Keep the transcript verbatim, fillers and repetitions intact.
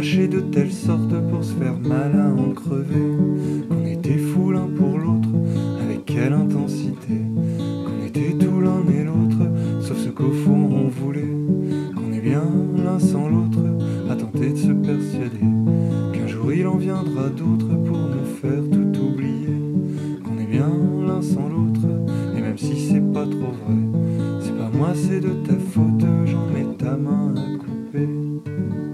arrachés de telle sorte pour se faire malin en crever, qu'on était fous l'un pour l'autre, avec quelle intensité, qu'on était tout l'un et l'autre, sauf ce qu'au fond on voulait, qu'on est bien l'un sans l'autre, à tenter de se persuader qu'un jour il en viendra d'autres pour nous faire tout oublier, qu'on est bien l'un sans l'autre, et même si c'est pas trop vrai, c'est pas moi, c'est de ta faute, j'en mets ta main à couper.